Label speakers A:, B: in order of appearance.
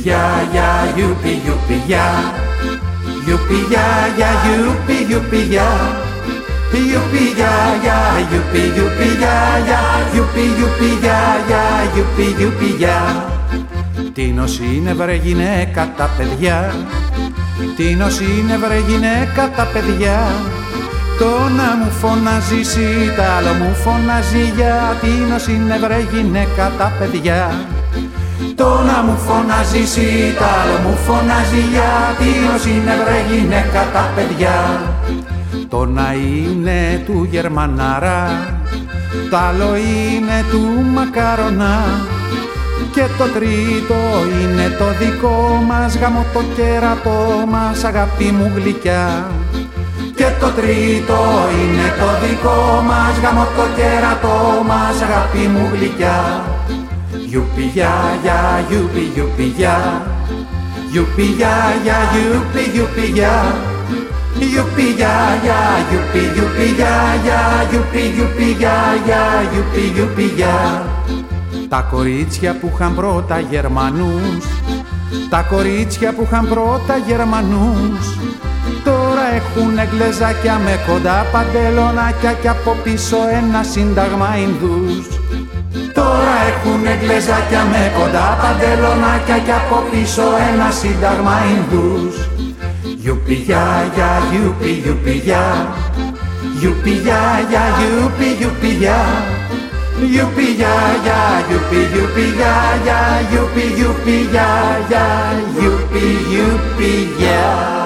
A: ya ya, yupi yupi ya, yupi ya ya, yupi yupi ya, yupi ya ya, yupi yupi ya ya, yupi yupi ya ya, yupi yupi ya. Τίνος είναι βρε γυναίκα τα παιδιά, τίνος είναι βρε γυναίκα τα παιδιά. Το να μου φωνάζει σι, τ' άλλο μου φωνάζει για. Τίνος είναι βρε γυναίκα τα παιδιά. Το να μου φωνάζει σι, τ' άλλο μου φωνάζει για. Τίνος είναι βρε γυναίκα τα παιδιά. Το να είναι του Γερμανάρα, τ' άλλο είναι του Μακαρονά. Και το τρίτο είναι το δικό μας, γαμώ το κέρατό μας, αγάπη μου γλυκιά. Και το τρίτο είναι το δικό μας, γαμώ το κέρατό μας, αγάπη μου γλυκιά. Γιουπι για για, γιουπι γιουπι για, γιουπι για για, γιουπι γιουπι για, γιουπι για για, γιουπι γιουπι για για, γιουπι γιουπι για για, γιουπι γιουπι για. Τα κορίτσια που είχαν πρώτα Γερμανούς, τα κορίτσια που είχαν πρώτα Γερμανούς, τώρα έχουν γκλεζάκια με κοντά παντελονάκια και από πίσω ένα σύνταγμα Ινδούς. Τώρα έχουν γκλεζάκια με κοντά παντελονάκια και από πίσω ένα σύνταγμα Ινδούς. Γιουπι για για, γιουπι γιουπι για, γιουπι για για, γιουπι γιουπι για. Γιουπι για για, γιουπι γιουπι για για, γιουπι γιουπι για για, γιουπι γιουπι για.